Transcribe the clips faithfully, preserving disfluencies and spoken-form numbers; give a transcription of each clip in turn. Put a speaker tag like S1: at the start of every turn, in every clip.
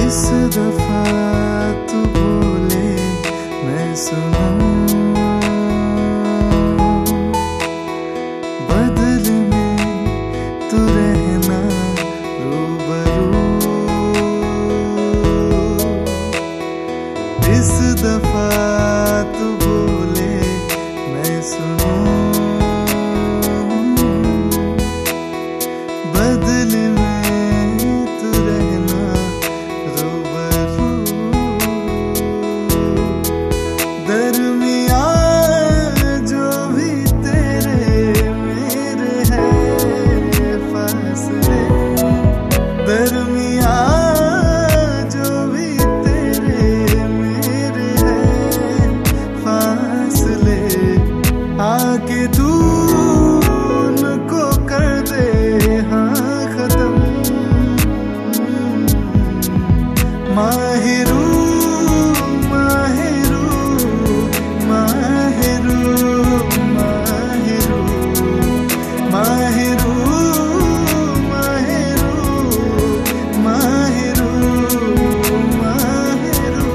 S1: इस दफा तू बोले मैं सुनूं, बदल में तू रहना रूबरू। इस दफा तू बोले मैं सुनूं, बदल में आके तू उनको कर दे हाँ खत्म। माहिरू माहिरू माहिरू माहिरू माहिरू माहिरू माहिरू माहिरू।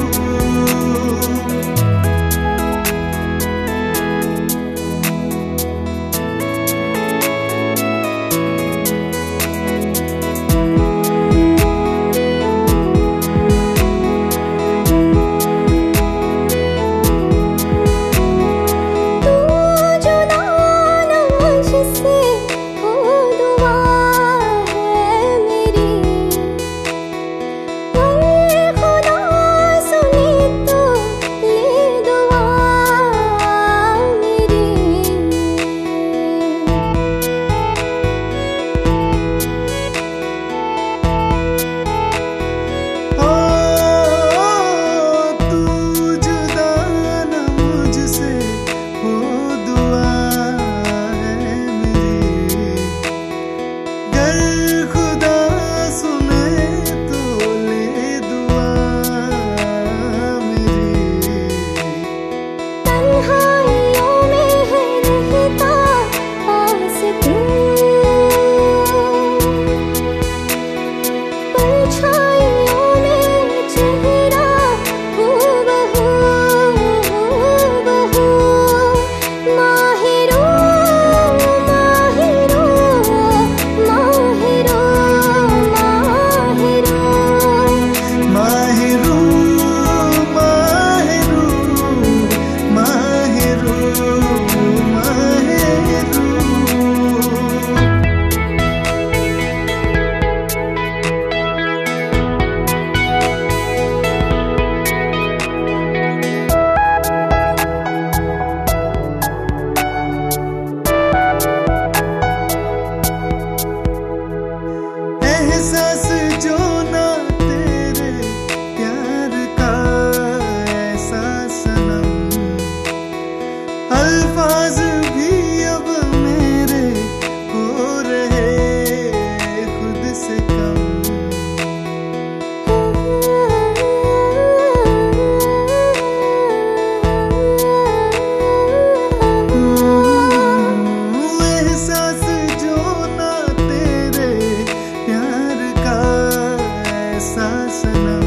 S1: एहसास जो ना तेरे प्यार का ऐसा सनम, अल्फाज भी अब मेरे हो रहे खुद से कम। एहसास जो ना तेरे प्यार का ऐसा सनम,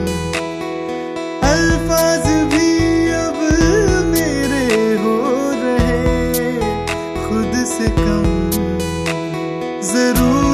S1: अल्फाज भी अब मेरे हो रहे खुद से कम। जरूर